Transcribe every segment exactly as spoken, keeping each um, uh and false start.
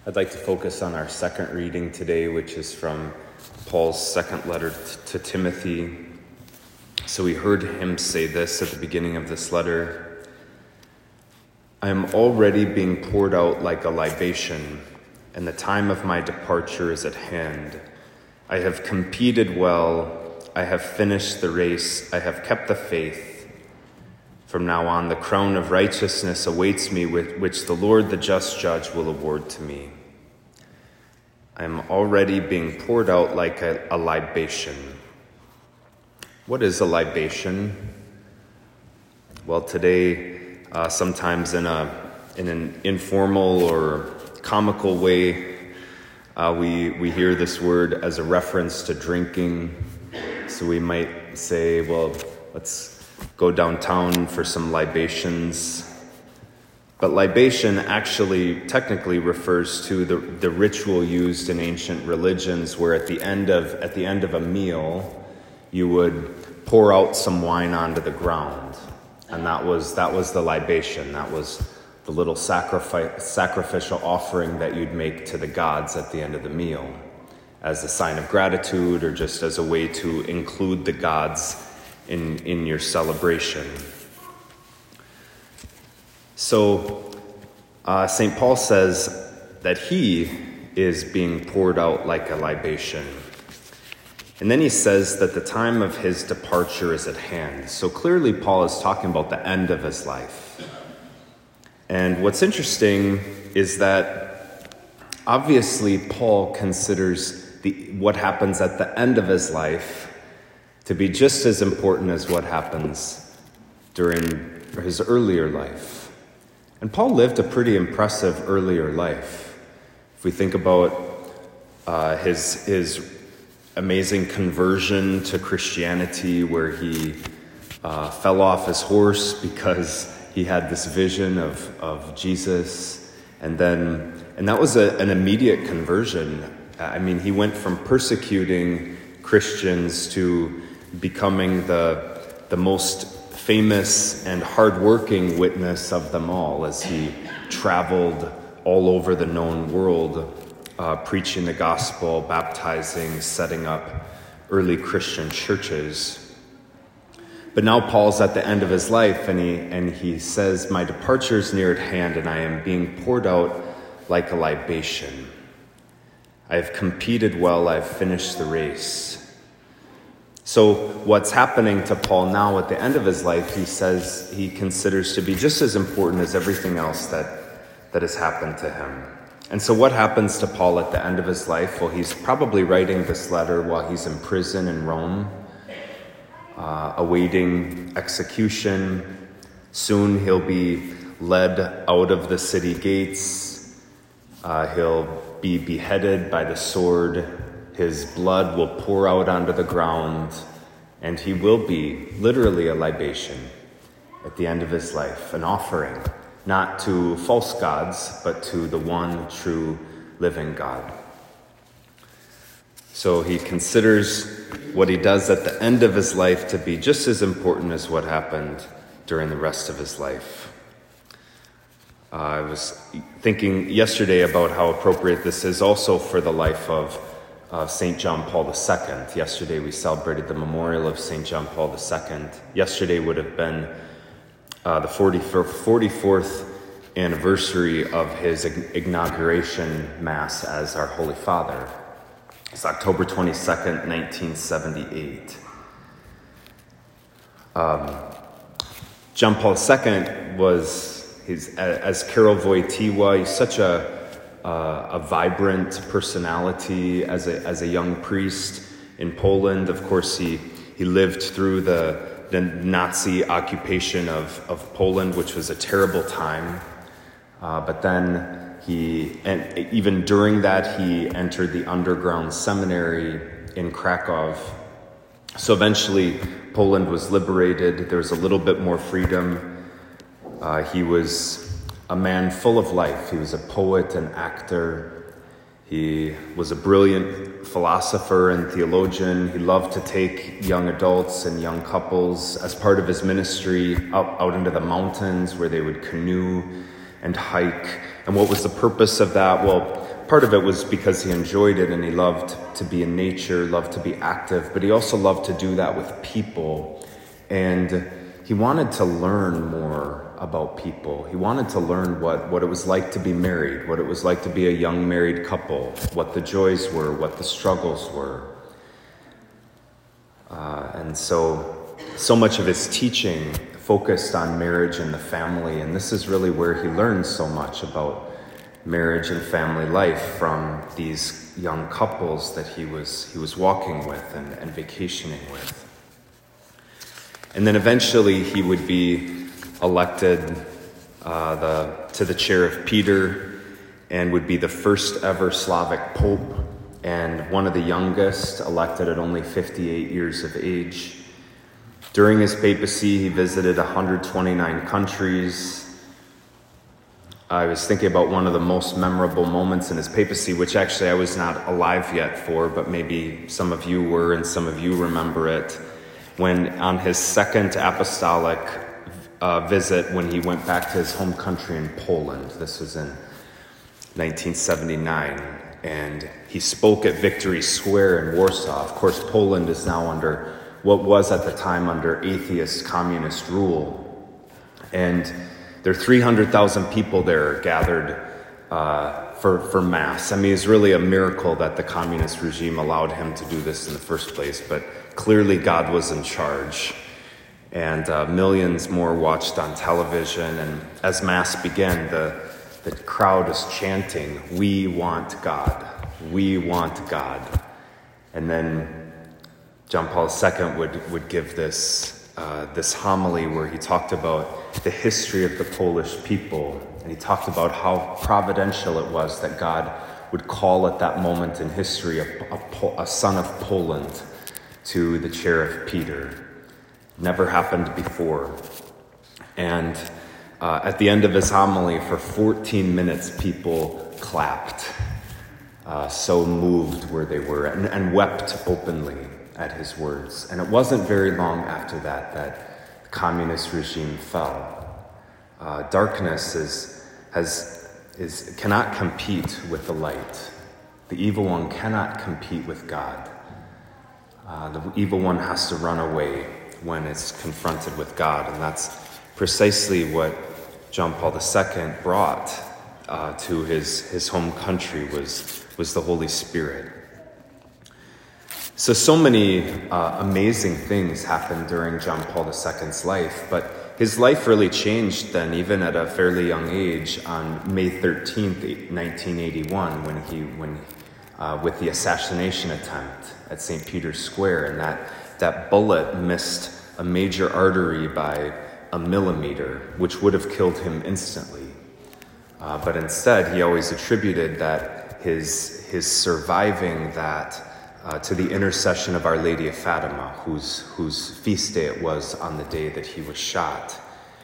I'd like to focus on our second reading today, which is from Paul's second letter to Timothy. So we heard him say this at the beginning of this letter: I am already being poured out like a libation, and the time of my departure is at hand. I have competed well. I have finished the race. I have kept the faith. From now on, the crown of righteousness awaits me, which the Lord, the just judge, will award to me. I am already being poured out like a, a libation. What is a libation? Well, today, uh, sometimes in a in an informal or comical way, uh, we we hear this word as a reference to drinking. So we might say, well, let's go downtown for some libations. But libation actually technically refers to the, the ritual used in ancient religions where at the end of at the end of a meal you would pour out some wine onto the ground. And that was that was the libation. That was the little sacrifice sacrificial offering that you'd make to the gods at the end of the meal, as a sign of gratitude or just as a way to include the gods in, in your celebration. So uh, Saint Paul says that he is being poured out like a libation. And then he says that the time of his departure is at hand. So clearly Paul is talking about the end of his life. And what's interesting is that obviously Paul considers the, what happens at the end of his life to be just as important as what happens during his earlier life. And Paul lived a pretty impressive earlier life. If we think about uh, his, his amazing conversion to Christianity, where he uh, fell off his horse because he had this vision of, of Jesus, and then and that was a, an immediate conversion. I mean, he went from persecuting Christians to becoming the, the most famous and hardworking witness of them all as he traveled all over the known world, uh, preaching the gospel, baptizing, setting up early Christian churches. But now Paul's at the end of his life, and he, and he says, my departure is near at hand, and I am being poured out like a libation. I have competed well, I have finished the race. So what's happening to Paul now at the end of his life, he says he considers to be just as important as everything else that, that has happened to him. And so what happens to Paul at the end of his life? Well, he's probably writing this letter while he's in prison in Rome, uh, awaiting execution. Soon he'll be led out of the city gates. Uh, he'll be beheaded by the sword. His blood will pour out onto the ground, and he will be literally a libation at the end of his life, an offering, not to false gods, but to the one true living God. So he considers what he does at the end of his life to be just as important as what happened during the rest of his life. Uh, I was thinking yesterday about how appropriate this is also for the life of Uh, Saint John Paul the Second. Yesterday we celebrated the memorial of Saint John Paul the Second. Yesterday would have been uh, the forty-fourth anniversary of his inauguration Mass as our Holy Father. It's October twenty-second, nineteen seventy-eight. Um, John Paul the Second was, his, as Karol Wojtyła, he's such a Uh, a vibrant personality as a as a young priest in Poland. Of course, he he lived through the the Nazi occupation of, of Poland, which was a terrible time. Uh, but then he, and even during that, he entered the underground seminary in Krakow. So eventually, Poland was liberated. There was a little bit more freedom. Uh, he was a man full of life. He was a poet and actor. He was a brilliant philosopher and theologian. He loved to take young adults and young couples as part of his ministry out, out into the mountains where they would canoe and hike. And what was the purpose of that? Well, part of it was because he enjoyed it and he loved to be in nature, loved to be active, but he also loved to do that with people. And he wanted to learn more about people. He wanted to learn what, what it was like to be married, what it was like to be a young married couple, what the joys were, what the struggles were. Uh, and so, so much of his teaching focused on marriage and the family, and this is really where he learned so much about marriage and family life from these young couples that he was he was walking with and, and vacationing with. And then eventually he would be elected uh, the to the chair of Peter and would be the first ever Slavic pope and one of the youngest, elected at only fifty-eight years of age. During his papacy, he visited one hundred twenty-nine countries. I was thinking about one of the most memorable moments in his papacy, which actually I was not alive yet for, but maybe some of you were and some of you remember it, when on his second apostolic uh, visit, when he went back to his home country in Poland. This was in nineteen seventy-nine, and he spoke at Victory Square in Warsaw. Of course, Poland is now under what was at the time under atheist communist rule, and there are three hundred thousand people there gathered uh, for, for Mass. I mean, it's really a miracle that the communist regime allowed him to do this in the first place, but clearly God was in charge. And uh, millions more watched on television, and as Mass began, the, the crowd is chanting, "We want God, we want God." And then John Paul the Second would, would give this Uh, this homily where he talked about the history of the Polish people, and he talked about how providential it was that God would call at that moment in history a, a, a son of Poland to the chair of Peter. Never happened before. And uh, at the end of his homily, for fourteen minutes, people clapped. Uh, so moved where they were, and, and wept openly at his words. And it wasn't very long after that that the communist regime fell. Uh, darkness is has is cannot compete with the light. The evil one cannot compete with God. Uh, the evil one has to run away when it's confronted with God, and that's precisely what John Paul the Second brought uh, to his his home country was was the Holy Spirit. So, so many uh, amazing things happened during John Paul the Second's life, but his life really changed then, even at a fairly young age, on May thirteenth, nineteen eighty-one, when he, when, uh, with the assassination attempt at Saint Peter's Square, and that, that bullet missed a major artery by a millimeter, which would have killed him instantly. Uh, but instead, he always attributed that his, his surviving that Uh, to the intercession of Our Lady of Fatima, whose, whose feast day it was on the day that he was shot.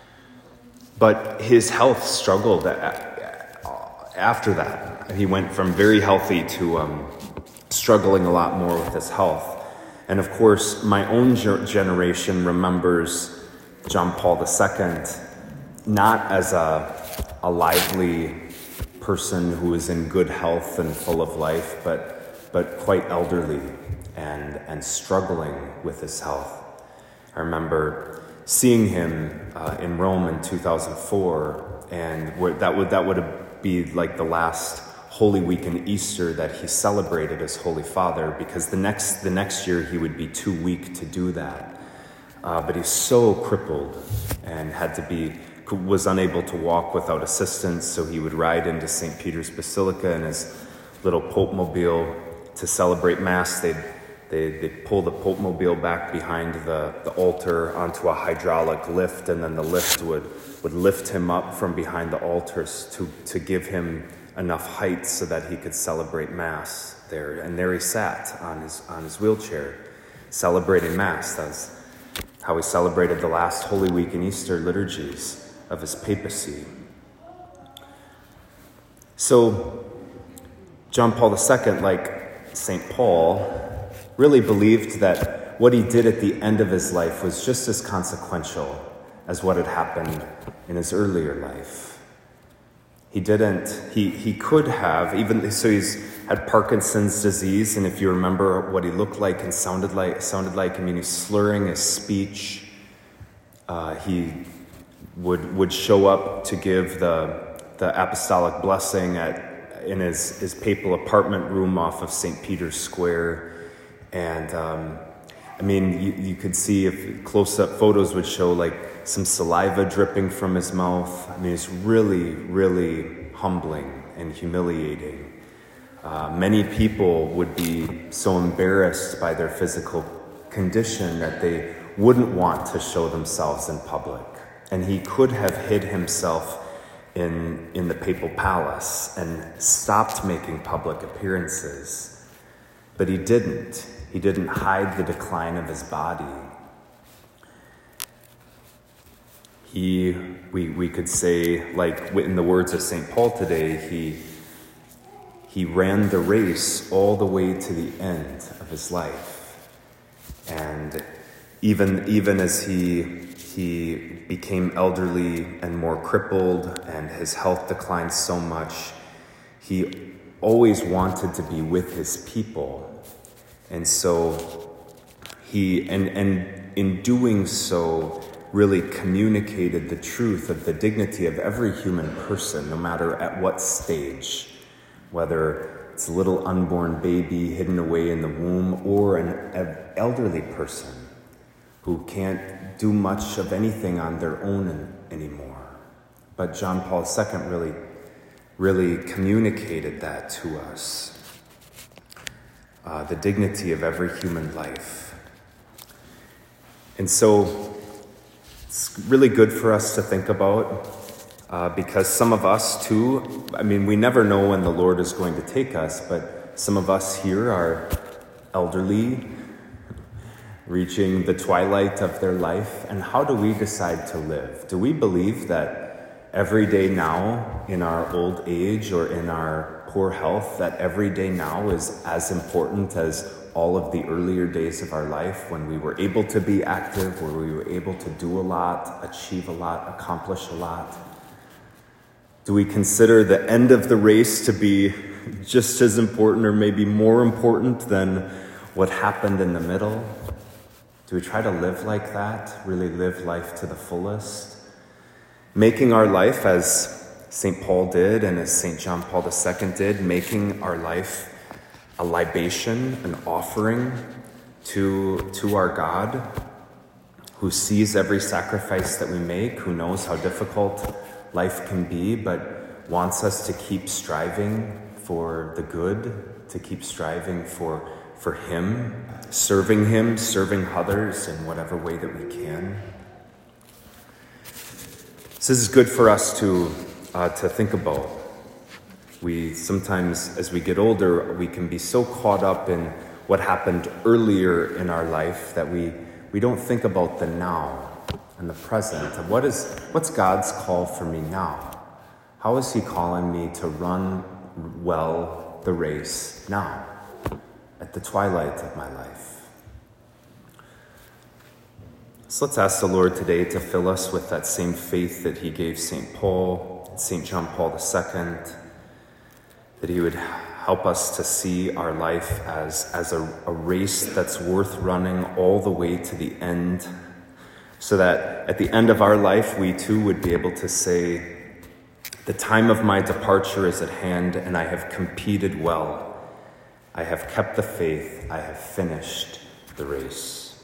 But his health struggled a- a- after that. He went from very healthy to um, struggling a lot more with his health. And of course, my own ge- generation remembers John Paul the Second not as a, a lively person who is in good health and full of life, but but quite elderly and, and struggling with his health. I remember seeing him uh, in Rome in two thousand four, and that would that would be like the last Holy Week and Easter that he celebrated as Holy Father, because the next the next year he would be too weak to do that. Uh, but he's so crippled and had to be was unable to walk without assistance, so he would ride into Saint Peter's Basilica in his little Pope mobile. To celebrate Mass, they'd, they, they'd pull the Pope mobile back behind the, the altar onto a hydraulic lift, and then the lift would, would lift him up from behind the altars to, to give him enough height so that he could celebrate Mass there. And there he sat on his, on his wheelchair, celebrating Mass. That's how he celebrated the last Holy Week and Easter liturgies of his papacy. So, John Paul the Second, like Saint Paul, really believed that what he did at the end of his life was just as consequential as what had happened in his earlier life. He didn't, he, he could have, even, so he's had Parkinson's disease, and if you remember what he looked like and sounded like, sounded like, I mean, he's slurring his speech. Uh, he would would show up to give the the apostolic blessing at in his, his papal apartment room off of Saint Peter's Square. And, um, I mean, you, you could see if close-up photos would show, like, some saliva dripping from his mouth. I mean, it's really, really humbling and humiliating. Uh, many people would be so embarrassed by their physical condition that they wouldn't want to show themselves in public. And he could have hid himself in, in the papal palace and stopped making public appearances. But he didn't. He didn't hide the decline of his body. He, we, we could say, like in the words of Saint Paul today, he, he ran the race all the way to the end of his life. And even, even as he, he became elderly and more crippled and his health declined so much, he always wanted to be with his people. And so he, and, and in doing so, really communicated the truth of the dignity of every human person, no matter at what stage, whether it's a little unborn baby hidden away in the womb or an elderly person who can't do much of anything on their own anymore. But John Paul the Second really, really communicated that to us. Uh, the dignity of every human life. And so it's really good for us to think about uh, because some of us too, I mean, we never know when the Lord is going to take us, but some of us here are elderly, reaching the twilight of their life. And how do we decide to live? Do we believe that every day now in our old age or in our poor health, that every day now is as important as all of the earlier days of our life when we were able to be active, where we were able to do a lot, achieve a lot, accomplish a lot? Do we consider the end of the race to be just as important or maybe more important than what happened in the middle? Do we try to live like that, really live life to the fullest? Making our life as Saint Paul did and as Saint John Paul the Second did, making our life a libation, an offering to, to our God, who sees every sacrifice that we make, who knows how difficult life can be, but wants us to keep striving for the good, to keep striving for, for Him, serving Him, serving others in whatever way that we can. So this is good for us to Uh, to think about. We sometimes, as we get older, we can be so caught up in what happened earlier in our life that we, we don't think about the now and the present. And what is, what's God's call for me now? How is He calling me to run well the race now, at the twilight of my life? So let's ask the Lord today to fill us with that same faith that He gave Saint Paul, Saint John Paul the Second, that He would help us to see our life as, as a, a race that's worth running all the way to the end, so that at the end of our life, we too would be able to say, the time of my departure is at hand, and I have competed well. I have kept the faith. I have finished the race.